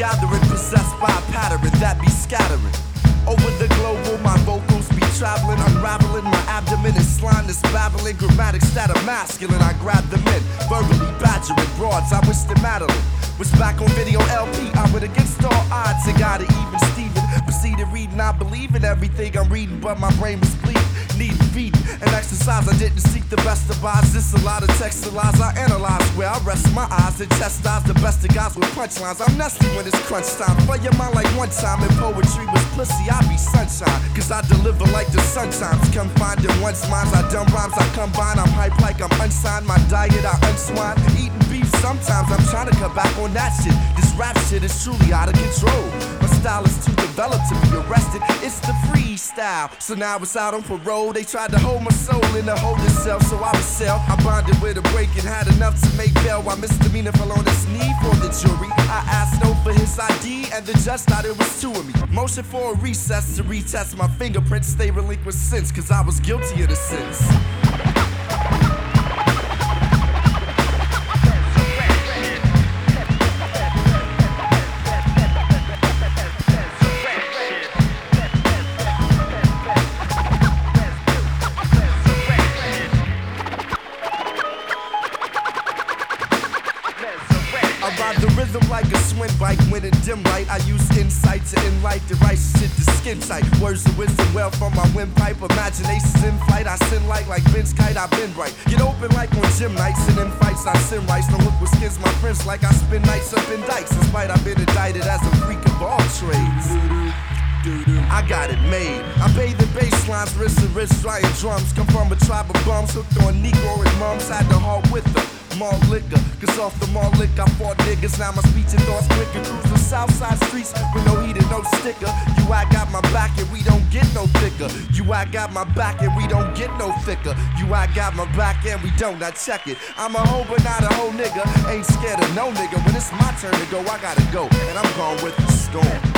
gathering, possessed by a pattern that be scattering. Over the global, my vocals be traveling, unraveling. My abdomen is slime that's babbling, grammatics that are masculine. I grab them in, verbally badgering broads. I wish that Madeline was back on video LP. I went against all odds and got it even Steven. Proceeded reading, I believe in everything I'm reading, but my brain was bleeding. Need feeding and exercise. I didn't seek the best of odds. This a lot of text and lies I analyze, where I rest my eyes and chastise the best of guys with punchlines. I'm nasty when it's crunch time. For your mind like one time, and poetry was pussy, I be sunshine. Cause I deliver like the sun times. Confined in one's minds, I dumb rhymes, I combine. I'm hype like I'm unsigned. My diet, I unswine. Eating beef sometimes, I'm trying to cut back on that shit. This rap shit is truly out of control. My style is too developed to be arrested. It's the freestyle, so now it's out on parole. They tried to hold my soul in a holding cell, so I was sell. I bonded with a break and had enough to make bail. While misdemeanor fell on his knee for the jury. I asked no for his ID, and the judge thought it was two of me. Motion for a recess to retest my fingerprints. Stay relinquished since, cause I was guilty of the sins. I ride the rhythm like a swing bike when in dim light. I use insight to enlighten the right shit to skin tight. Words of wisdom well from my windpipe. Imaginations in flight. I sin like Ben's kite. I've been bright. Get open like on gym nights and in fights. I sin rights. Don't look what skins my friends like I spend nights up in dikes. In spite I've been indicted as a freak of all trades. I got it made. I bathe in bass lines, wrist and wrist, drying drums. Come from a tribe of bums hooked on Negro and mums. Had the heart with them. Malt liquor, cause off the malt liquor I fought niggas. Now my speech and thoughts quicker. Cruise the south side streets with no heat and no sticker. You, I got my back and we don't get no thicker. You, I got my back and we don't get no thicker. You, I got my back and we don't, now check it. I'm a hoe but not a hoe nigga. Ain't scared of no nigga. When it's my turn to go, I gotta go. And I'm gone with the storm.